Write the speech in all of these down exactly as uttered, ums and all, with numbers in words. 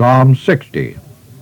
Psalm sixty.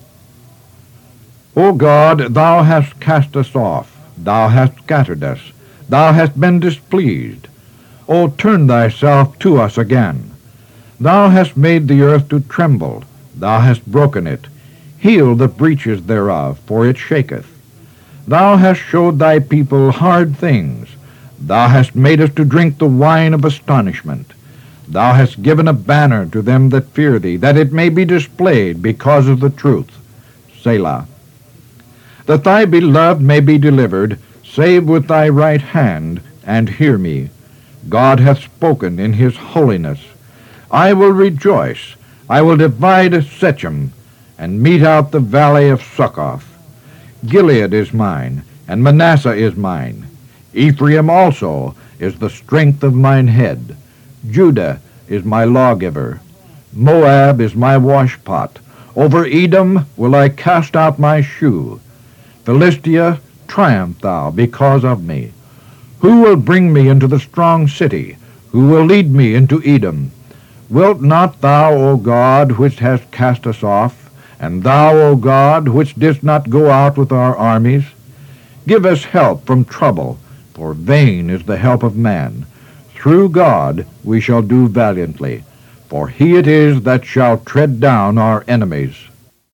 O God, thou hast cast us off, thou hast scattered us, thou hast been displeased. O turn thyself to us again. Thou hast made the earth to tremble, thou hast broken it. Heal the breaches thereof, for it shaketh. Thou hast showed thy people hard things. Thou hast made us to drink the wine of astonishment. Thou hast given a banner to them that fear thee, that it may be displayed because of the truth. Selah. That thy beloved may be delivered, save with thy right hand, and hear me. God hath spoken in his holiness. I will rejoice, I will divide Shechem, and mete out the valley of Succoth. Gilead is mine, and Manasseh is mine. Ephraim also is the strength of mine head. Judah is my lawgiver. Moab is my washpot. Over Edom will I cast out my shoe. Philistia, triumph thou because of me. Who will bring me into the strong city? Who will lead me into Edom? Wilt not thou, O God, which hast cast us off, and thou, O God, which didst not go out with our armies? Give us help from trouble, for vain is the help of man. Through God we shall do valiantly, for he it is that shall tread down our enemies.